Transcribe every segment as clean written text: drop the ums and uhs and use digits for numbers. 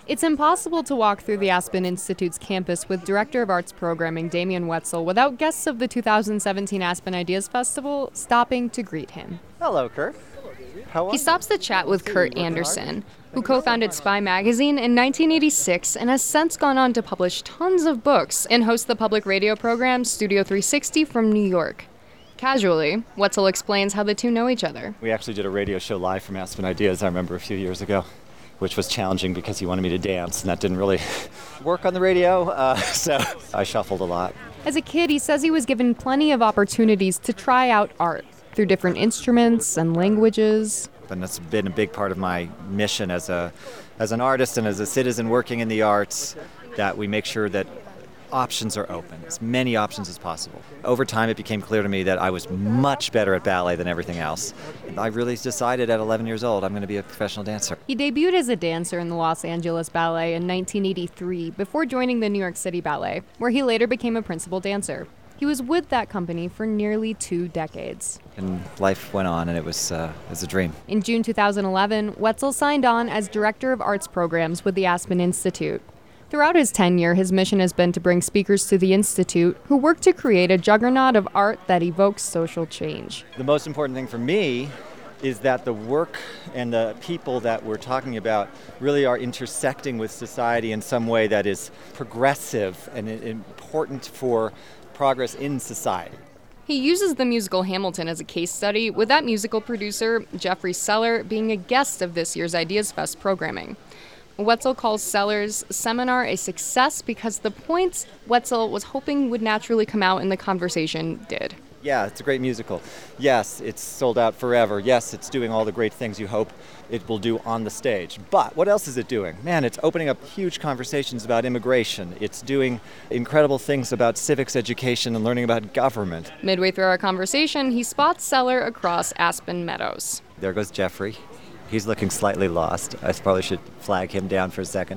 It's impossible to walk through the Aspen Institute's campus with Director of Arts Programming Damian Wetzel without guests of the 2017 Aspen Ideas Festival stopping to greet him. Hello, Kurt. How are He stops to chat with Kurt Anderson, who co-founded Spy Magazine in 1986 and has since gone on to publish tons of books and host the public radio program Studio 360 from New York. Casually, Wetzel explains how the two know each other. We actually did a radio show live from Aspen Ideas, I remember, a few years ago, which was challenging because he wanted me to dance, and that didn't really work on the radio, so I shuffled a lot. As a kid, he says he was given plenty of opportunities to try out art through different instruments and languages. And that's been a big part of my mission as an artist and as a citizen working in the arts, that we make sure that options are open, as many options as possible. Over time, it became clear to me that I was much better at ballet than everything else. I really decided at 11 years old I'm going to be a professional dancer. He debuted as a dancer in the Los Angeles Ballet in 1983 before joining the New York City Ballet, where he later became a principal dancer. He was with that company for nearly 2 decades. And life went on, and it was a dream. In June 2011, Wetzel signed on as Director of Arts Programs with the Aspen Institute. Throughout his tenure, his mission has been to bring speakers to the Institute who work to create a juggernaut of art that evokes social change. The most important thing for me is that the work and the people that we're talking about really are intersecting with society in some way that is progressive and important for progress in society. He uses the musical Hamilton as a case study, with that musical producer, Jeffrey Seller, being a guest of this year's Ideas Fest programming. Wetzel calls Seller's seminar a success because the points Wetzel was hoping would naturally come out in the conversation did. Yeah, it's a great musical. Yes, it's sold out forever. Yes, it's doing all the great things you hope it will do on the stage. But what else is it doing? Man, it's opening up huge conversations about immigration. It's doing incredible things about civics education and learning about government. Midway through our conversation, he spots Seller across Aspen Meadows. There goes Jeffrey. He's looking slightly lost. I probably should flag him down for a second.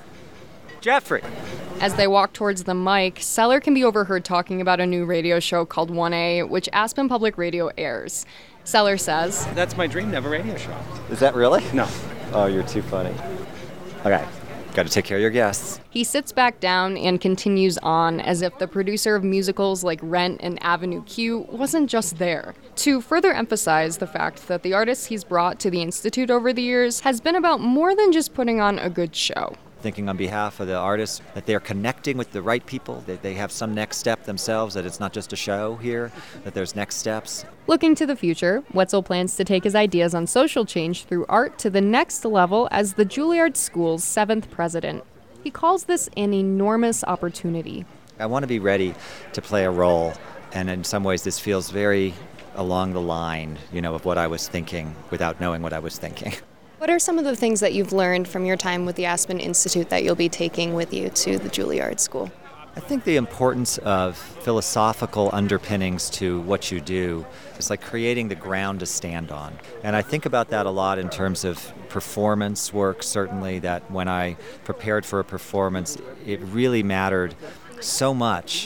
Jeffrey! As they walk towards the mic, Seller can be overheard talking about a new radio show called 1A, which Aspen Public Radio airs. Seller says, "That's my dream to have a radio show." Is that really? No. Oh, you're too funny. Okay, got to take care of your guests. He sits back down and continues on as if the producer of musicals like Rent and Avenue Q wasn't just there. To further emphasize the fact that the artists he's brought to the Institute over the years has been about more than just putting on a good show. Thinking on behalf of the artists that they're connecting with the right people, that they have some next step themselves, that it's not just a show here, that there's next steps. Looking to the future, Wetzel plans to take his ideas on social change through art to the next level as the Juilliard School's 7th president. He calls this an enormous opportunity. I want to be ready to play a role, and in some ways this feels very along the line, of what I was thinking without knowing what I was thinking. What are some of the things that you've learned from your time with the Aspen Institute that you'll be taking with you to the Juilliard School? I think the importance of philosophical underpinnings to what you do is like creating the ground to stand on. And I think about that a lot in terms of performance work, certainly, that when I prepared for a performance, it really mattered so much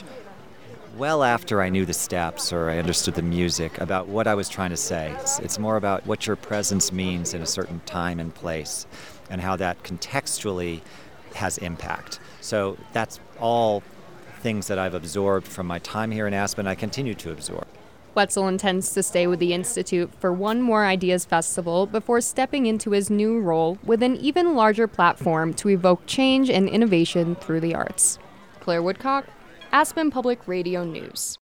well after I knew the steps or I understood the music about what I was trying to say. It's more about what your presence means in a certain time and place and how that contextually has impact. So that's all things that I've absorbed from my time here in Aspen, I continue to absorb. Wetzel intends to stay with the Institute for one more Ideas Festival before stepping into his new role with an even larger platform to evoke change and innovation through the arts. Claire Woodcock, Aspen Public Radio News.